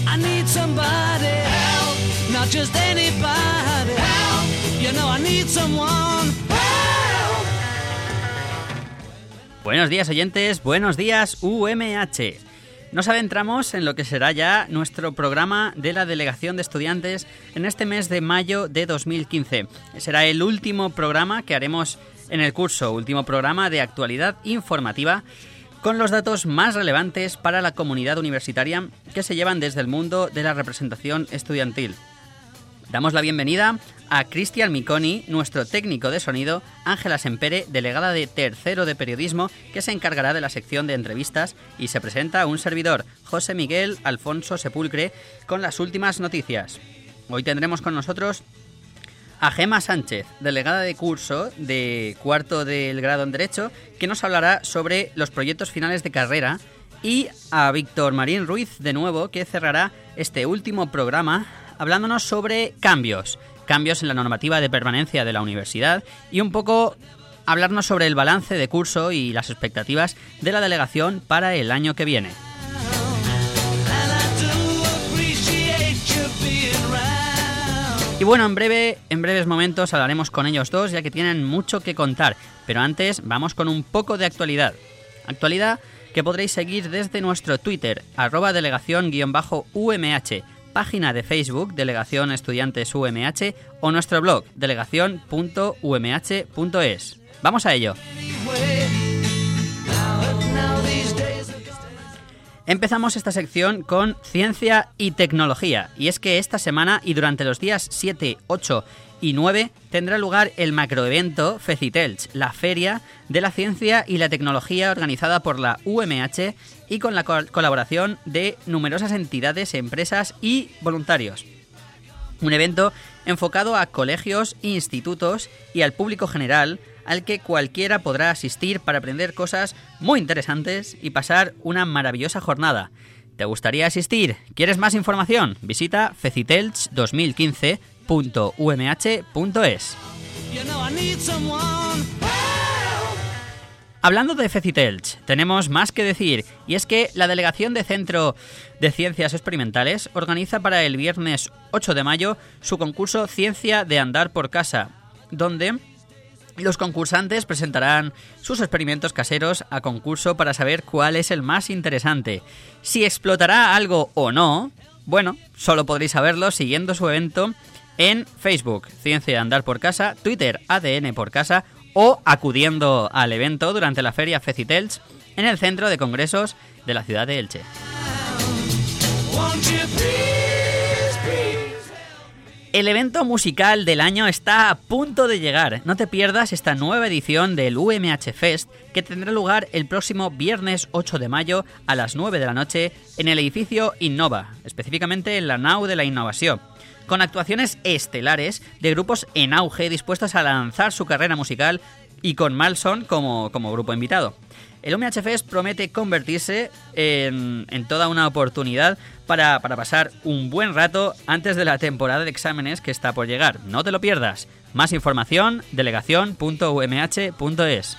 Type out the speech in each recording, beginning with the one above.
I need somebody help, not just anybody help. You know I need someone help. Buenos días, oyentes, buenos días, UMH. Nos adentramos en lo que será ya nuestro programa de la Delegación de Estudiantes en este mes de mayo de 2015. Será el último programa que haremos en el curso, último programa de actualidad informativa con los datos más relevantes para la comunidad universitaria que se llevan desde el mundo de la representación estudiantil. Damos la bienvenida a Cristian Miconi, nuestro técnico de sonido, Ángela Sempere, delegada de tercero de periodismo, que se encargará de la sección de entrevistas, y se presenta un servidor, José Miguel Alfonso Sepulcre, con las últimas noticias. Hoy tendremos con nosotros a Gemma Sánchez, delegada de curso de cuarto del grado en Derecho, que nos hablará sobre los proyectos finales de carrera, y a Víctor Marín Ruiz, de nuevo, que cerrará este último programa hablándonos sobre cambios en la normativa de permanencia de la universidad y un poco hablarnos sobre el balance de curso y las expectativas de la delegación para el año que viene. Y bueno, en breves momentos hablaremos con ellos dos, ya que tienen mucho que contar. Pero antes vamos con un poco de actualidad. Actualidad que podréis seguir desde nuestro Twitter, @delegación_UMH, página de Facebook, Delegación Estudiantes UMH, o nuestro blog, delegación.umh.es. ¡Vamos a ello! Empezamos esta sección con ciencia y tecnología, y es que esta semana y durante los días 7, 8 y 9 tendrá lugar el macroevento FECITELCH, la Feria de la Ciencia y la Tecnología organizada por la UMH y con la colaboración de numerosas entidades, empresas y voluntarios. Un evento enfocado a colegios, institutos y al público general, al que cualquiera podrá asistir para aprender cosas muy interesantes y pasar una maravillosa jornada. ¿Te gustaría asistir? ¿Quieres más información? Visita fecitelch2015.umh.es. Hablando de FECITELCH, tenemos más que decir, y es que la Delegación de Centro de Ciencias Experimentales organiza para el viernes 8 de mayo su concurso Ciencia de Andar por Casa, donde los concursantes presentarán sus experimentos caseros a concurso para saber cuál es el más interesante. Si explotará algo o no, bueno, solo podréis saberlo siguiendo su evento en Facebook, Ciencia de Andar por Casa, Twitter, ADN por Casa, o acudiendo al evento durante la Feria FECITELCH en el Centro de Congresos de la ciudad de Elche. El evento musical del año está a punto de llegar. No te pierdas esta nueva edición del UMH Fest, que tendrá lugar el próximo viernes 8 de mayo a las 9 de la noche en el edificio Innova, específicamente en la nau de la Innovación, con actuaciones estelares de grupos en auge dispuestos a lanzar su carrera musical y con Malson como grupo invitado. El UMH Fest promete convertirse en toda una oportunidad para pasar un buen rato antes de la temporada de exámenes que está por llegar. No te lo pierdas. Más información, delegación.umh.es.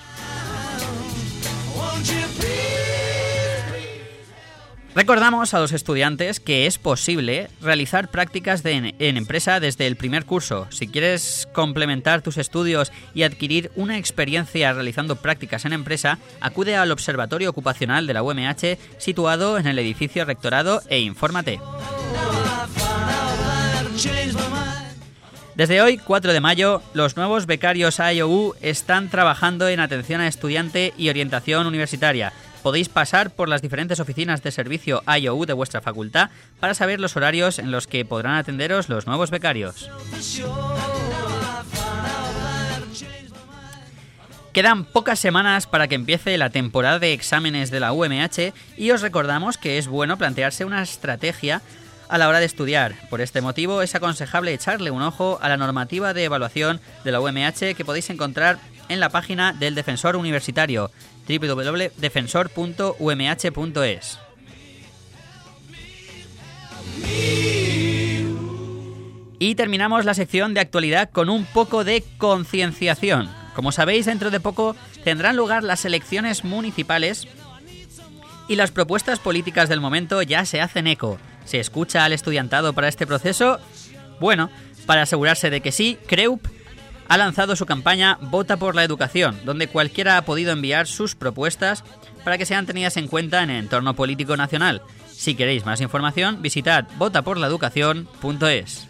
Recordamos a los estudiantes que es posible realizar prácticas en empresa desde el primer curso. Si quieres complementar tus estudios y adquirir una experiencia realizando prácticas en empresa, acude al Observatorio Ocupacional de la UMH situado en el edificio Rectorado e infórmate. Desde hoy, 4 de mayo, los nuevos becarios IOU están trabajando en atención a estudiante y orientación universitaria. Podéis pasar por las diferentes oficinas de servicio IOU de vuestra facultad para saber los horarios en los que podrán atenderos los nuevos becarios. Quedan pocas semanas para que empiece la temporada de exámenes de la UMH y os recordamos que es bueno plantearse una estrategia a la hora de estudiar. Por este motivo es aconsejable echarle un ojo a la normativa de evaluación de la UMH que podéis encontrar en la página del Defensor Universitario, www.defensor.umh.es. Y terminamos la sección de actualidad con un poco de concienciación. Como sabéis, dentro de poco tendrán lugar las elecciones municipales y las propuestas políticas del momento ya se hacen eco. ¿Se escucha al estudiantado para este proceso? Bueno, para asegurarse de que sí, CREUP ha lanzado su campaña Vota por la Educación, donde cualquiera ha podido enviar sus propuestas para que sean tenidas en cuenta en el entorno político nacional. Si queréis más información, visitad votaporlaeducacion.es.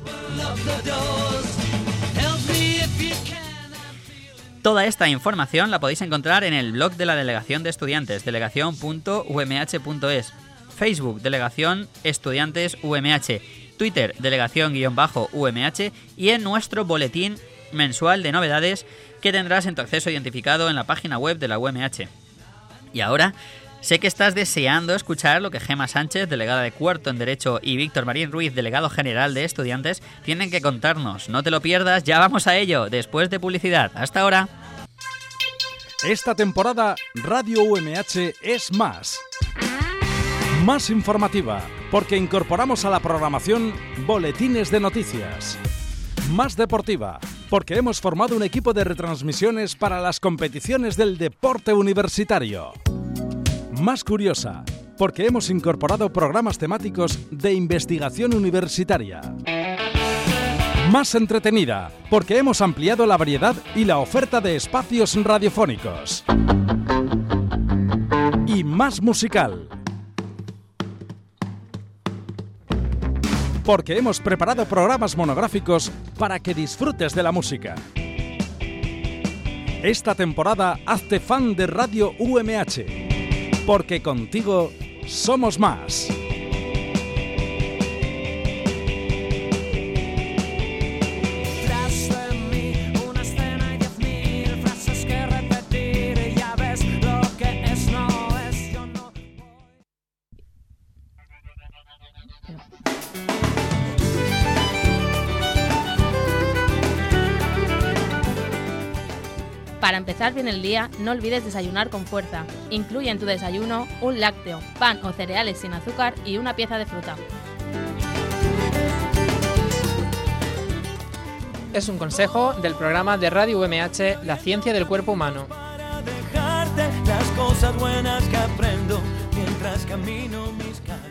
Toda esta información la podéis encontrar en el blog de la Delegación de Estudiantes, delegación.umh.es, Facebook, Delegación Estudiantes UMH, Twitter, Delegación-UMH y en nuestro boletín mensual de novedades que tendrás en tu acceso identificado en la página web de la UMH. Y ahora, sé que estás deseando escuchar lo que Gemma Sánchez, delegada de cuarto en Derecho, y Víctor Marín Ruiz, delegado general de Estudiantes, tienen que contarnos. No te lo pierdas, ya vamos a ello, después de publicidad. Hasta ahora. Esta temporada, Radio UMH es más informativa, porque incorporamos a la programación boletines de noticias. Más deportiva, porque hemos formado un equipo de retransmisiones para las competiciones del deporte universitario. Más curiosa, porque hemos incorporado programas temáticos de investigación universitaria. Más entretenida, porque hemos ampliado la variedad y la oferta de espacios radiofónicos. Y más musical, porque hemos preparado programas monográficos para que disfrutes de la música. Esta temporada hazte fan de Radio UMH, porque contigo somos más. Para empezar bien el día, no olvides desayunar con fuerza. Incluye en tu desayuno un lácteo, pan o cereales sin azúcar y una pieza de fruta. Es un consejo del programa de Radio UMH La Ciencia del Cuerpo Humano. Para dejarte las cosas buenas que aprendo mientras camino mis calles.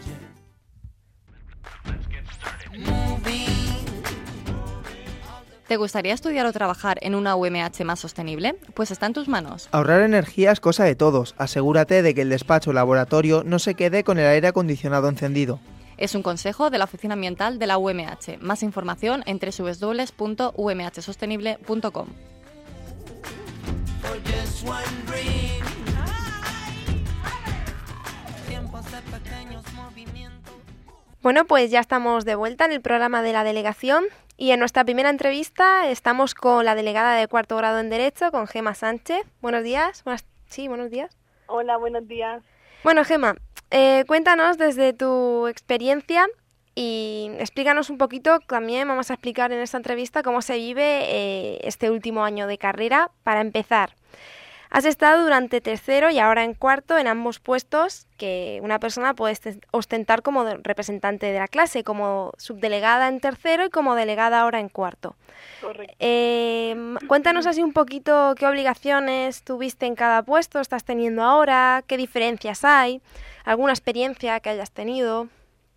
¿Te gustaría estudiar o trabajar en una UMH más sostenible? Pues está en tus manos. Ahorrar energía es cosa de todos. Asegúrate de que el despacho o laboratorio no se quede con el aire acondicionado encendido. Es un consejo de la Oficina Ambiental de la UMH. Más información en www.umhsostenible.com. Bueno, pues ya estamos de vuelta en el programa de la delegación y en nuestra primera entrevista estamos con la delegada de cuarto grado en Derecho, con Gemma Sánchez. Buenos días. Buenos días. Hola, buenos días. Bueno, Gemma, cuéntanos desde tu experiencia y explícanos un poquito, también vamos a explicar en esta entrevista cómo se vive este último año de carrera. Para empezar, has estado durante tercero y ahora en cuarto en ambos puestos que una persona puede ostentar como representante de la clase, como subdelegada en tercero y como delegada ahora en cuarto. Correcto. Cuéntanos así un poquito qué obligaciones tuviste en cada puesto, estás teniendo ahora, qué diferencias hay, alguna experiencia que hayas tenido.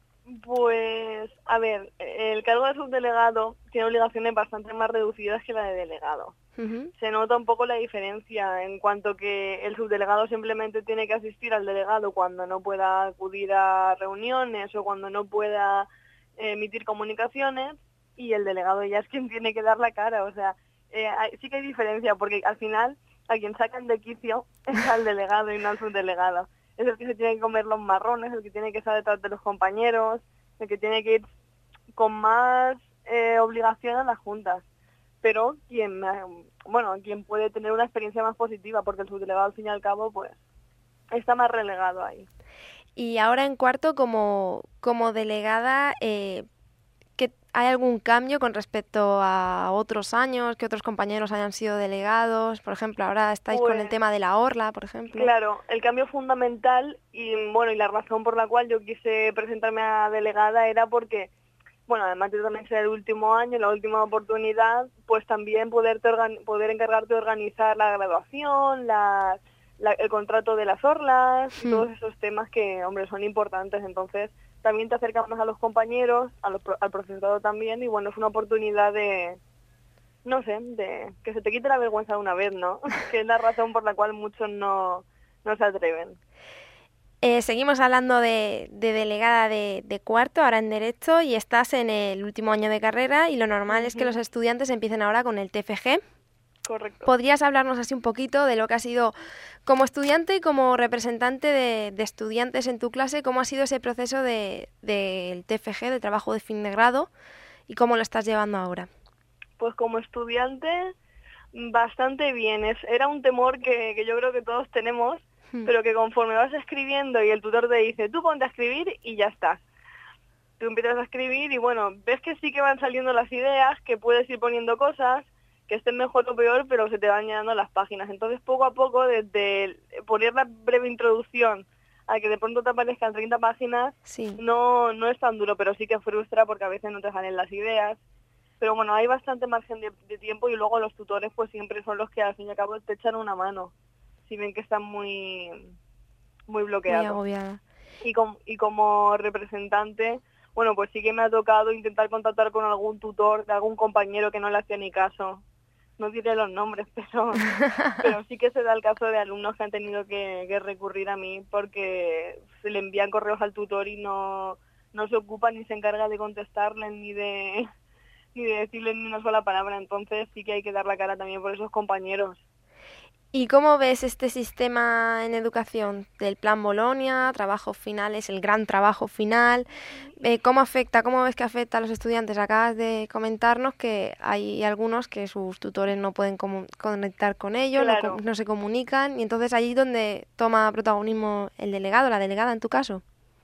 Pues, a ver, el cargo de subdelegado tiene obligaciones bastante más reducidas que la de delegado. Uh-huh. Se nota un poco la diferencia en cuanto que el subdelegado simplemente tiene que asistir al delegado cuando no pueda acudir a reuniones o cuando no pueda emitir comunicaciones, y el delegado ya es quien tiene que dar la cara. O sea, sí que hay diferencia, porque al final a quien sacan de quicio es al delegado y no al subdelegado. Es el que se tiene que comer los marrones, el que tiene que estar detrás de los compañeros, el que tiene que ir con más obligación a las juntas. Pero quien puede tener una experiencia más positiva, porque el subdelegado al fin y al cabo pues está más relegado ahí. Y ahora en cuarto como delegada, ¿hay algún cambio con respecto a otros años, que otros compañeros hayan sido delegados? Por ejemplo, ahora estáis con el tema de la orla, por ejemplo. Claro, el cambio fundamental y la razón por la cual yo quise presentarme a delegada era porque, además de también ser el último año, la última oportunidad, pues también poder encargarte de organizar la graduación, el contrato de las orlas, todos esos temas que, son importantes. Entonces, también te acerca más a los compañeros, al profesorado también, y bueno, es una oportunidad de, no sé, de que se te quite la vergüenza de una vez, ¿no? Que es la razón por la cual muchos no se atreven. Seguimos hablando de delegada de cuarto, ahora en Derecho, y estás en el último año de carrera, y lo normal es que los estudiantes empiecen ahora con el TFG. Correcto. ¿Podrías hablarnos así un poquito de lo que ha sido como estudiante y como representante de estudiantes en tu clase, cómo ha sido ese proceso del TFG, de trabajo de fin de grado, y cómo lo estás llevando ahora? Pues como estudiante, bastante bien. Era un temor que yo creo que todos tenemos, pero que conforme vas escribiendo y el tutor te dice, tú ponte a escribir y ya estás. Tú empiezas a escribir y bueno, ves que sí que van saliendo las ideas, que puedes ir poniendo cosas, que estén mejor o peor, pero se te van llenando las páginas. Entonces, poco a poco, desde poner la breve introducción a que de pronto te aparezcan 30 páginas, sí, no es tan duro, pero sí que frustra porque a veces no te salen las ideas. Pero bueno, hay bastante margen de tiempo y luego los tutores pues siempre son los que al fin y al cabo te echan una mano, si ven que están muy bloqueados. Muy agobiada. Y como representante, bueno, pues sí que me ha tocado intentar contactar con algún tutor, de algún compañero que no le hacía ni caso. No diré los nombres, pero sí que se da el caso de alumnos que han tenido que recurrir a mí porque se le envían correos al tutor y no se ocupa ni se encarga de contestarle ni de decirle ni una sola palabra. Entonces sí que hay que dar la cara también por esos compañeros. ¿Y cómo ves este sistema en educación del Plan Bolonia, trabajos finales, el gran trabajo final? ¿Cómo ves que afecta a los estudiantes? Acabas de comentarnos que hay algunos que sus tutores no pueden conectar con ellos, claro. no se comunican, y entonces allí donde toma protagonismo el delegado, la delegada en tu caso.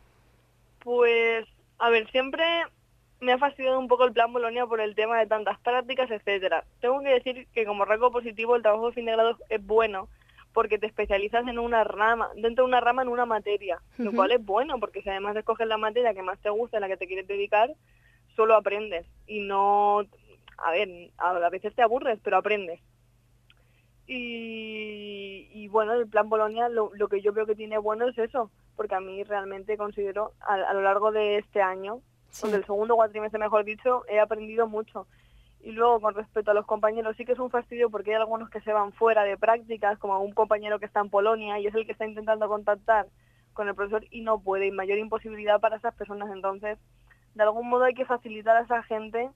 Pues, a ver, siempre me ha fastidiado un poco el Plan Bolonia por el tema de tantas prácticas, etcétera. Tengo que decir que como rasgo positivo el trabajo de fin de grado es bueno porque te especializas en una rama, dentro de una rama en una materia, lo cual es bueno porque si además escoges la materia que más te gusta, en la que te quieres dedicar, solo aprendes y no, a veces te aburres, pero aprendes. Y bueno, el Plan Bolonia lo que yo veo que tiene bueno es eso, porque a mí realmente considero a lo largo de este año, sí, del segundo cuatrimestre mejor dicho, he aprendido mucho. Y luego con respecto a los compañeros sí que es un fastidio porque hay algunos que se van fuera de prácticas, como un compañero que está en Polonia y es el que está intentando contactar con el profesor y no puede, y mayor imposibilidad para esas personas. Entonces, de algún modo hay que facilitar a esa gente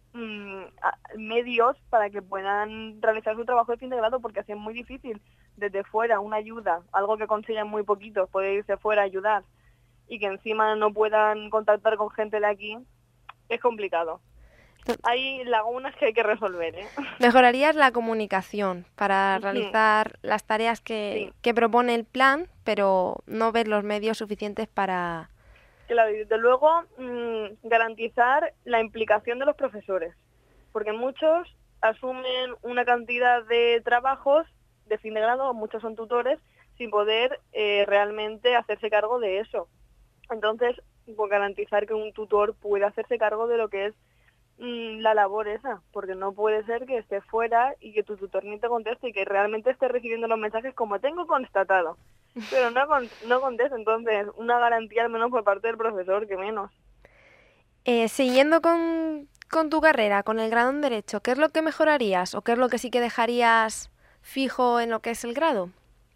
medios para que puedan realizar su trabajo de fin de grado, porque así es muy difícil desde fuera una ayuda, algo que consiguen muy poquitos, poder irse fuera a ayudar y que encima no puedan contactar con gente de aquí, es complicado. Hay lagunas que hay que resolver, ¿eh? Mejorarías la comunicación para realizar las tareas que propone el plan, pero no ver los medios suficientes para... Claro, y desde luego garantizar la implicación de los profesores, porque muchos asumen una cantidad de trabajos de fin de grado, muchos son tutores, sin poder realmente hacerse cargo de eso. Entonces, pues garantizar que un tutor pueda hacerse cargo de lo que es la labor esa, porque no puede ser que esté fuera y que tu tutor ni te conteste y que realmente esté recibiendo los mensajes como tengo constatado, pero no conteste. Entonces, una garantía al menos por parte del profesor, que menos. Siguiendo con tu carrera, con el grado en Derecho, ¿qué es lo que mejorarías o qué es lo que sí que dejarías fijo en lo que es el grado?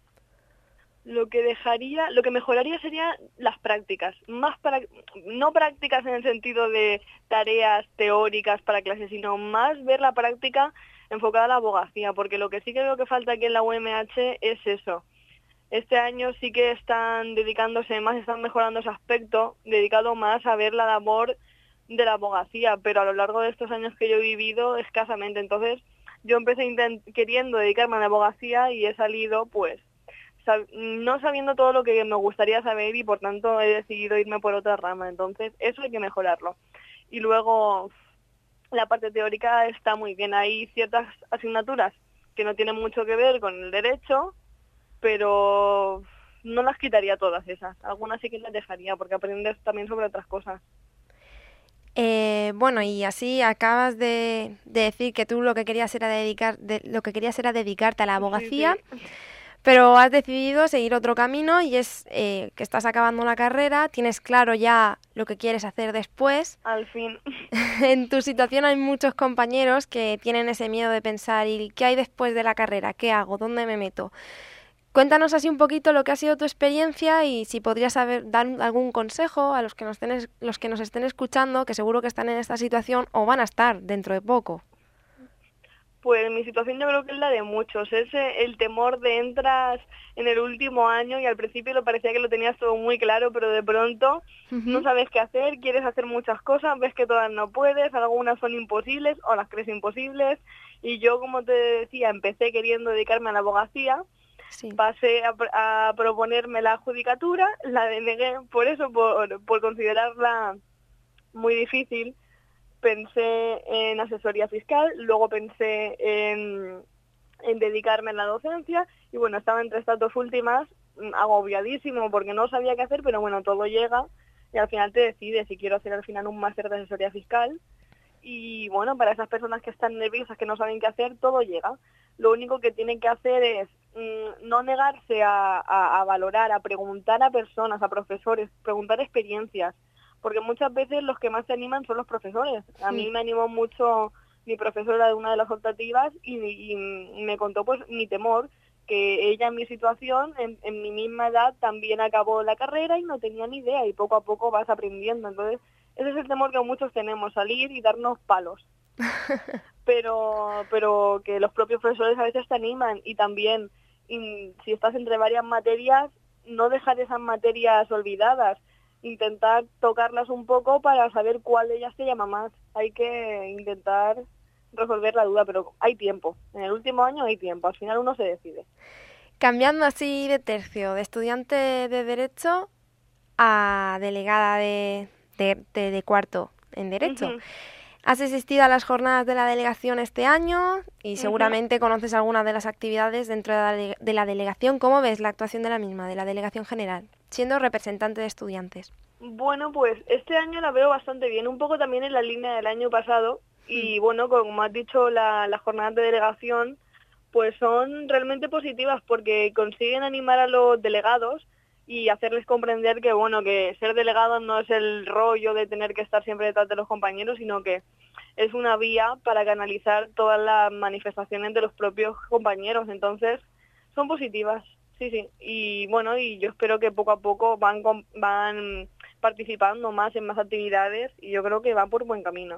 Lo que mejoraría serían las prácticas, no prácticas en el sentido de tareas teóricas para clases, sino más ver la práctica enfocada a la abogacía, porque lo que sí que veo que falta aquí en la UMH es eso. Este año sí que están dedicándose más, están mejorando ese aspecto, dedicado más a ver la labor de la abogacía, pero a lo largo de estos años que yo he vivido, escasamente. Entonces, yo empecé queriendo dedicarme a la abogacía y he salido, pues, no sabiendo todo lo que me gustaría saber y por tanto he decidido irme por otra rama. Entonces eso hay que mejorarlo. Y luego la parte teórica está muy bien. Hay ciertas asignaturas que no tienen mucho que ver con el derecho, pero no las quitaría todas esas. Algunas sí que las dejaría porque aprendes también sobre otras cosas. Bueno, y así acabas de decir que tú lo que querías era dedicarte a la abogacía. Sí. Pero has decidido seguir otro camino y es que estás acabando la carrera, tienes claro ya lo que quieres hacer después. Al fin. En tu situación hay muchos compañeros que tienen ese miedo de pensar, ¿y qué hay después de la carrera? ¿Qué hago? ¿Dónde me meto? Cuéntanos así un poquito lo que ha sido tu experiencia y si podrías dar algún consejo a los que nos estén escuchando, que seguro que están en esta situación o van a estar dentro de poco. Pues mi situación yo creo que es la de muchos, es el temor de entras en el último año y al principio lo parecía que lo tenías todo muy claro, pero de pronto no sabes qué hacer, quieres hacer muchas cosas, ves que todas no puedes, algunas son imposibles o las crees imposibles y yo, como te decía, empecé queriendo dedicarme a la abogacía, pasé a proponerme la judicatura, la denegué por eso, por considerarla muy difícil. Pensé en asesoría fiscal, luego pensé en dedicarme a la docencia y bueno, estaba entre estas dos últimas, agobiadísimo porque no sabía qué hacer, pero bueno, todo llega y al final te decides si quiero hacer al final un máster de asesoría fiscal y bueno, para esas personas que están nerviosas, que no saben qué hacer, todo llega. Lo único que tienen que hacer es no negarse a valorar, a preguntar a personas, a profesores, preguntar experiencias, porque muchas veces los que más se animan son los profesores. A mí me animó mucho mi profesora de una de las optativas y me contó pues mi temor, que ella en mi situación, en mi misma edad, también acabó la carrera y no tenía ni idea y poco a poco vas aprendiendo. Entonces, ese es el temor que muchos tenemos, salir y darnos palos. pero que los propios profesores a veces te animan y también si estás entre varias materias, no dejar esas materias olvidadas, intentar tocarlas un poco para saber cuál de ellas te llama más. Hay que intentar resolver la duda, pero hay tiempo. En el último año hay tiempo, al final uno se decide. Cambiando así de tercio, de estudiante de Derecho a delegada de cuarto en Derecho. Has asistido a las jornadas de la delegación este año y seguramente conoces algunas de las actividades dentro de la delegación. ¿Cómo ves la actuación de la misma, de la delegación general, siendo representante de estudiantes? Bueno, pues este año la veo bastante bien, un poco también en la línea del año pasado. Y bueno, como has dicho, las jornadas de delegación pues son realmente positivas porque consiguen animar a los delegados y hacerles comprender que bueno, que ser delegado no es el rollo de tener que estar siempre detrás de los compañeros, sino que es una vía para canalizar todas las manifestaciones de los propios compañeros. Entonces, son positivas, sí. Y bueno, y yo espero que poco a poco van participando más en más actividades y yo creo que van por buen camino.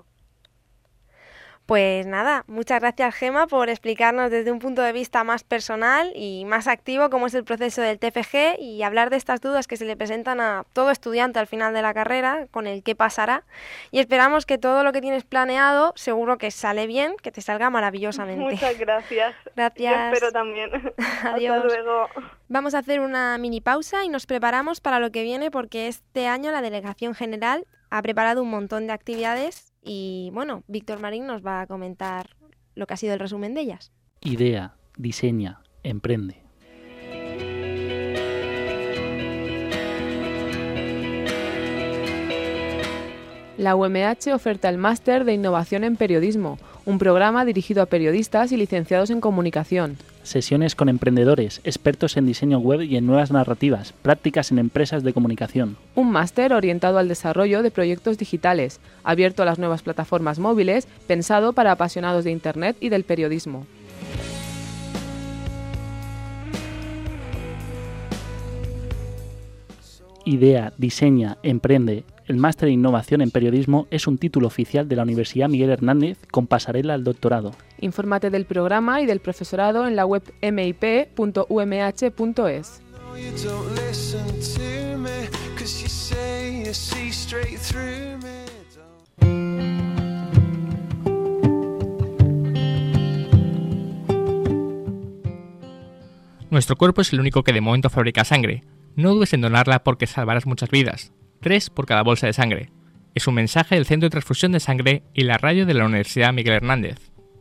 Pues nada, muchas gracias Gema por explicarnos desde un punto de vista más personal y más activo cómo es el proceso del TFG y hablar de estas dudas que se le presentan a todo estudiante al final de la carrera, con el qué pasará. Y esperamos que todo lo que tienes planeado seguro que sale bien, que te salga maravillosamente. Muchas gracias. Gracias. Yo espero también. Adiós. Hasta luego. Vamos a hacer una mini pausa y nos preparamos para lo que viene porque este año la Delegación General ha preparado un montón de actividades y bueno, Víctor Marín nos va a comentar lo que ha sido el resumen de ellas. Idea, diseña, emprende. La UMH oferta el Máster de Innovación en Periodismo, un programa dirigido a periodistas y licenciados en comunicación. Sesiones con emprendedores, expertos en diseño web y en nuevas narrativas, prácticas en empresas de comunicación. Un máster orientado al desarrollo de proyectos digitales, abierto a las nuevas plataformas móviles, pensado para apasionados de Internet y del periodismo. Idea, diseña, emprende. El Máster de Innovación en Periodismo es un título oficial de la Universidad Miguel Hernández con pasarela al doctorado. Infórmate del programa y del profesorado en la web mip.umh.es. Nuestro cuerpo es el único que de momento fabrica sangre. No dudes en donarla porque salvarás muchas vidas. 3 por cada bolsa de sangre. Es un mensaje del Centro de Transfusión de Sangre y la radio de la Universidad Miguel Hernández.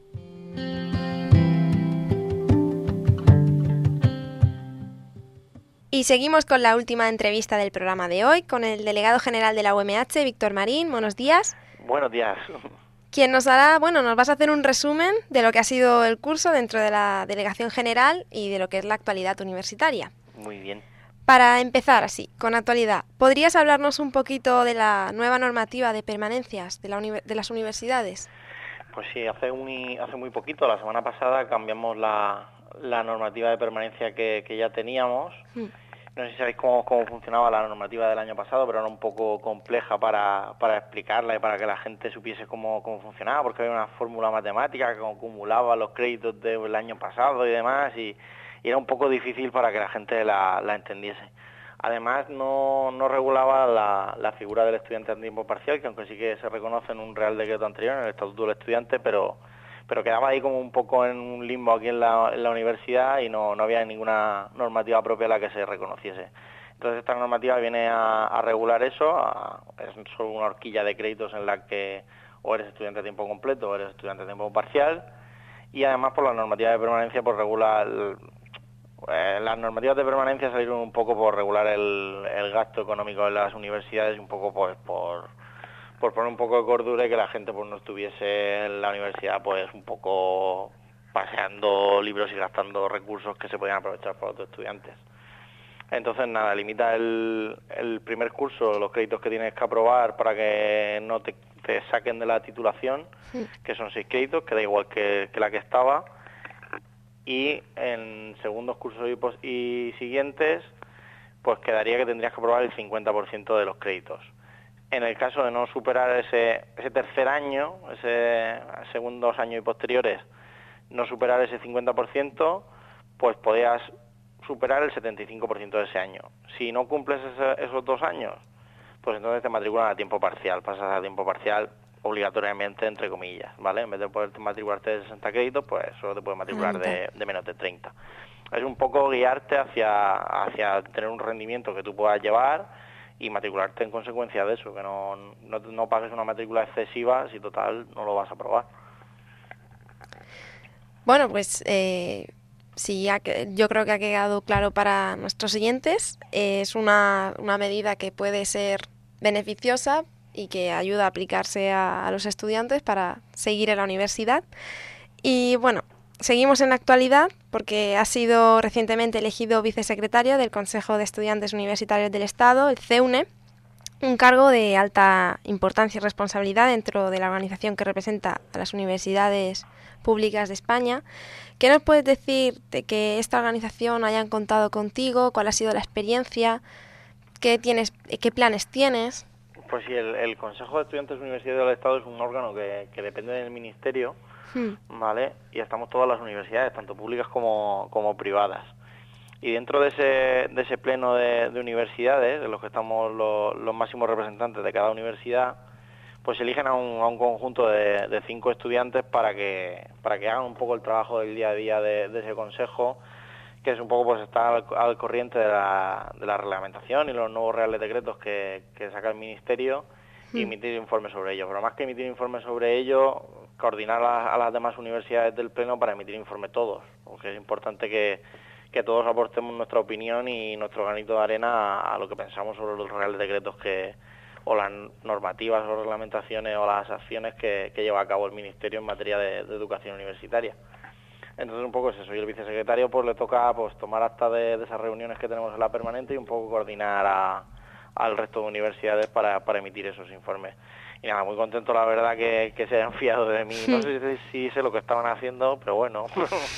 Y seguimos con la última entrevista del programa de hoy, con el delegado general de la UMH, Víctor Marín. Buenos días. Buenos días. quien nos vas a hacer un resumen de lo que ha sido el curso dentro de la Delegación General y de lo que es la actualidad universitaria. Muy bien. Para empezar así, con actualidad, ¿podrías hablarnos un poquito de la nueva normativa de permanencias de las universidades? Pues sí, hace muy poquito, la semana pasada, cambiamos la normativa de permanencia que ya teníamos. No sé si sabéis cómo funcionaba la normativa del año pasado, pero era un poco compleja para explicarla y para que la gente supiese cómo funcionaba, porque había una fórmula matemática que acumulaba los créditos del año pasado y demás, y era un poco difícil para que la gente la entendiese. Además, no regulaba la figura del estudiante a tiempo parcial, que aunque sí que se reconoce en un Real Decreto anterior, en el Estatuto del Estudiante, pero quedaba ahí como un poco en un limbo aquí en la universidad y no había ninguna normativa propia a la que se reconociese. Entonces esta normativa viene a regular eso, es solo una horquilla de créditos en la que o eres estudiante a tiempo completo o eres estudiante a tiempo parcial, y además por la normativa de permanencia pues regula las normativas de permanencia salieron un poco por regular el gasto económico de las universidades y un poco pues por poner un poco de cordura y que la gente pues no estuviese en la universidad pues un poco paseando libros y gastando recursos que se podían aprovechar por otros estudiantes. Entonces nada, limita el primer curso, los créditos que tienes que aprobar para que no te saquen de la titulación, que son 6 créditos, que da igual que la que estaba, y en segundos cursos y siguientes pues quedaría que tendrías que aprobar el 50% de los créditos. En el caso de no superar ese tercer año, ese segundos años y posteriores, no superar ese 50%, pues podías superar el 75% de ese año. Si no cumples esos 2 años, pues entonces te matriculan a tiempo parcial, pasas a tiempo parcial obligatoriamente, entre comillas, ¿vale? En vez de poder matricularte de 60 créditos, pues solo te puedes matricular de menos de 30. Es un poco guiarte hacia tener un rendimiento que tú puedas llevar y matricularte en consecuencia de eso, que no pagues una matrícula excesiva si total no lo vas a aprobar. Bueno, pues sí, yo creo que ha quedado claro para nuestros oyentes. Es una medida que puede ser beneficiosa y que ayuda a aplicarse a los estudiantes para seguir en la universidad. Y bueno, seguimos en la actualidad porque ha sido recientemente elegido vicesecretario del Consejo de Estudiantes Universitarios del Estado, el CEUNE, un cargo de alta importancia y responsabilidad dentro de la organización que representa a las universidades públicas de España. ¿Qué nos puedes decir de que esta organización hayan contado contigo? ¿Cuál ha sido la experiencia? ¿Qué planes tienes? Pues sí, el Consejo de Estudiantes Universitarios del Estado es un órgano que depende del Ministerio, ¿vale? Y estamos todas las universidades, tanto públicas como privadas. Y dentro de ese pleno de universidades, en los que estamos los máximos representantes de cada universidad, pues eligen a un conjunto de 5 estudiantes para que hagan un poco el trabajo del día a día de ese consejo, que es un poco pues estar al corriente de la reglamentación y los nuevos reales decretos que saca el Ministerio y emitir informes sobre ello. Pero más que emitir informes sobre ello, coordinar a las demás universidades del Pleno para emitir informes todos, porque es importante que todos aportemos nuestra opinión y nuestro granito de arena a lo que pensamos sobre los reales decretos o las normativas o reglamentaciones o las acciones que lleva a cabo el Ministerio en materia de educación universitaria. Entonces un poco es eso, y el vicesecretario pues le toca pues tomar acta de esas reuniones que tenemos en la permanente y un poco coordinar al resto de universidades para emitir esos informes. Y nada, muy contento la verdad que se hayan fiado de mí. No sé si sé lo que estaban haciendo, pero bueno,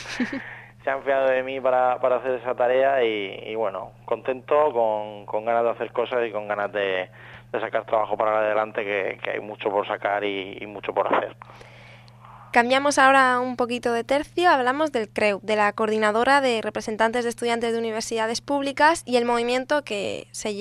se han fiado de mí para hacer esa tarea y bueno, contento, con ganas de hacer cosas y con ganas de sacar trabajo para adelante, que hay mucho por sacar y mucho por hacer. Cambiamos ahora un poquito de tercio, hablamos del CREU, de la Coordinadora de Representantes de Estudiantes de Universidades Públicas, y el movimiento que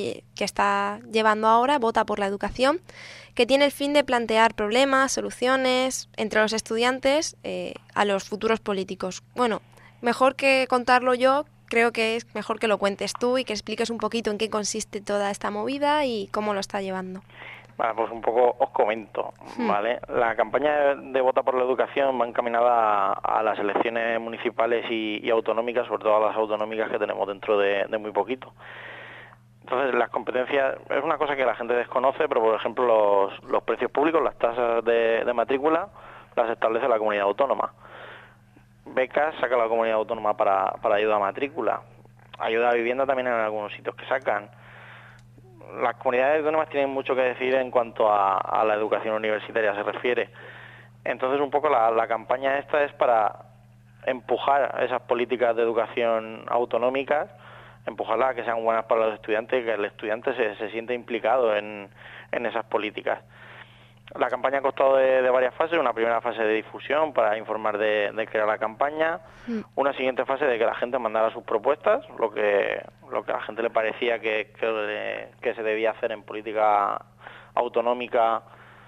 está llevando ahora, Vota por la Educación, que tiene el fin de plantear problemas, soluciones entre los estudiantes a los futuros políticos. Bueno, mejor que contarlo yo, creo que es mejor que lo cuentes tú y que expliques un poquito en qué consiste toda esta movida y cómo lo está llevando. Vale, pues un poco os comento, ¿vale? La campaña de Vota por la Educación va encaminada a las elecciones municipales y autonómicas, sobre todo a las autonómicas que tenemos dentro de muy poquito. Entonces, las competencias es una cosa que la gente desconoce, pero por ejemplo los precios públicos, las tasas de matrícula, las establece la comunidad autónoma. Becas saca la comunidad autónoma para ayuda a matrícula. Ayuda a vivienda también en algunos sitios que sacan. Las comunidades autónomas tienen mucho que decir en cuanto a la educación universitaria se refiere. Entonces, un poco la campaña esta es para empujar esas políticas de educación autonómicas, empujarlas a que sean buenas para los estudiantes, que el estudiante se sienta implicado en esas políticas. La campaña ha costado de varias fases, una primera fase de difusión para informar de qué era la campaña, una siguiente fase de que la gente mandara sus propuestas, lo que a la gente le parecía que se debía hacer en política autonómica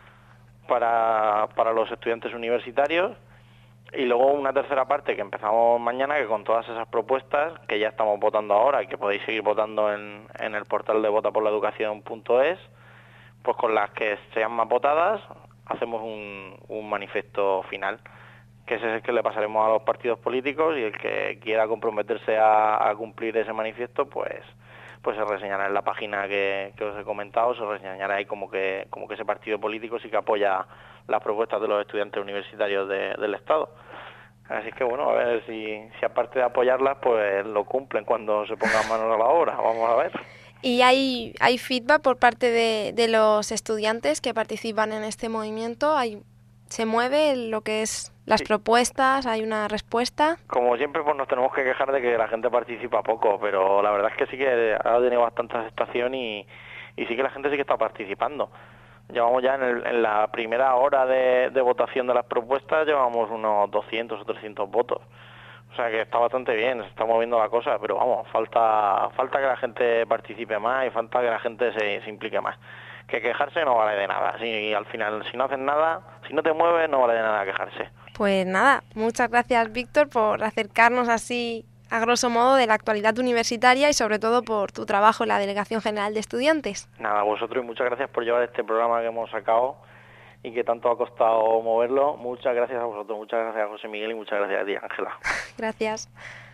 para los estudiantes universitarios. Y luego una tercera parte que empezamos mañana, que con todas esas propuestas que ya estamos votando ahora y que podéis seguir votando en el portal de votaporlaeducación.es, pues con las que sean más votadas hacemos un manifiesto final, que ese es el que le pasaremos a los partidos políticos, y el que quiera comprometerse a cumplir ese manifiesto, pues se reseñará en la página que os he comentado, se reseñará ahí como que ese partido político sí que apoya las propuestas de los estudiantes universitarios del Estado. Así que bueno, a ver si aparte de apoyarlas, pues lo cumplen cuando se pongan manos a la obra. Vamos a ver. ¿Y hay feedback por parte de los estudiantes que participan en este movimiento? ¿Se mueve lo que es las propuestas? ¿Hay una respuesta? Como siempre, pues nos tenemos que quejar de que la gente participa poco, pero la verdad es que sí que ha tenido bastante aceptación y sí que la gente sí que está participando. Llevamos ya en la primera hora de votación de las propuestas, llevamos unos 200 o 300 votos. O sea que está bastante bien, se está moviendo la cosa, pero vamos, falta que la gente participe más y falta que la gente se implique más. Que quejarse no vale de nada. Si al final, si no haces nada, si no te mueves, no vale de nada quejarse. Pues nada, muchas gracias, Víctor, por acercarnos así a grosso modo de la actualidad universitaria y sobre todo por tu trabajo en la Delegación General de Estudiantes. Nada, a vosotros, y muchas gracias por llevar este programa que hemos sacado y que tanto ha costado moverlo. Muchas gracias a vosotros, muchas gracias a José Miguel y muchas gracias a ti, Ángela. Gracias.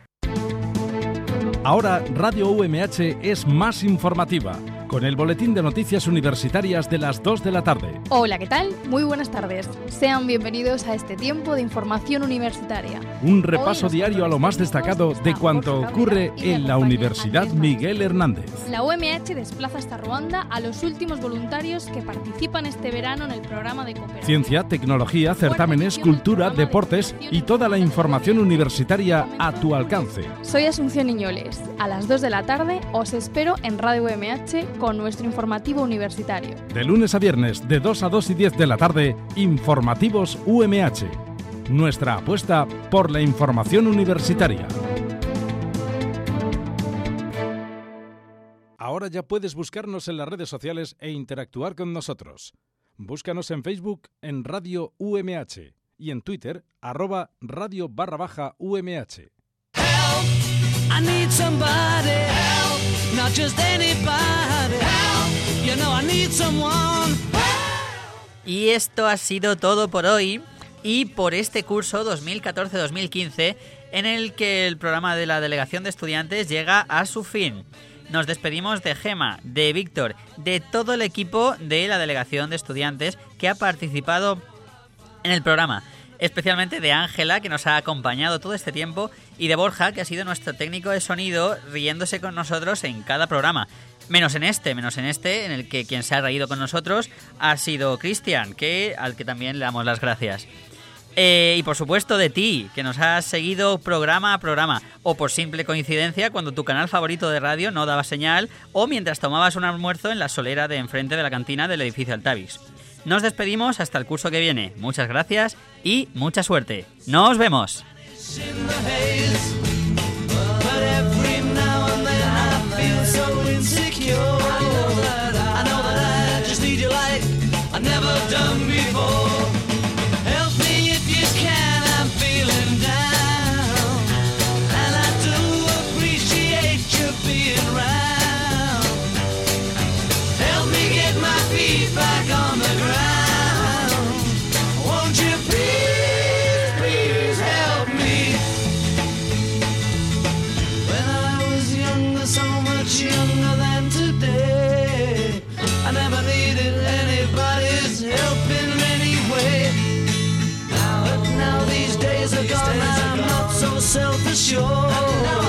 Ahora Radio UMH es más informativa, con el boletín de noticias universitarias de las 2 de la tarde. Hola, ¿qué tal? Muy buenas tardes. Sean bienvenidos a este tiempo de información universitaria. Un repaso diario a lo más destacado de cuanto ocurre en la Universidad Miguel Hernández. La UMH desplaza hasta Ruanda a los últimos voluntarios que participan este verano en el programa de cooperación. Ciencia, tecnología, certámenes, cultura, deportes y toda la información universitaria a tu alcance. Soy Asunción Iñoles. A las 2 de la tarde os espero en Radio UMH con nuestro informativo universitario. De lunes a viernes, de 2 a 2 y 10 de la tarde, Informativos UMH. Nuestra apuesta por la información universitaria. Ahora ya puedes buscarnos en las redes sociales e interactuar con nosotros. Búscanos en Facebook en Radio UMH y en Twitter @radio_UMH. I need somebody help, not just anybody help. You know I need someone help. Y esto ha sido todo por hoy y por este curso 2014-2015 en el que el programa de la Delegación de Estudiantes llega a su fin. Nos despedimos de Gema, de Víctor, de todo el equipo de la Delegación de Estudiantes que ha participado en el programa. Especialmente de Ángela, que nos ha acompañado todo este tiempo, y de Borja, que ha sido nuestro técnico de sonido, riéndose con nosotros en cada programa. Menos en este, en el que quien se ha reído con nosotros ha sido Cristian, al que también le damos las gracias. Y por supuesto de ti, que nos has seguido programa a programa, o por simple coincidencia cuando tu canal favorito de radio no daba señal, o mientras tomabas un almuerzo en la solera de enfrente de la cantina del edificio Altavix. Nos despedimos hasta el curso que viene. Muchas gracias y mucha suerte. ¡Nos vemos! Younger than today. self-assured.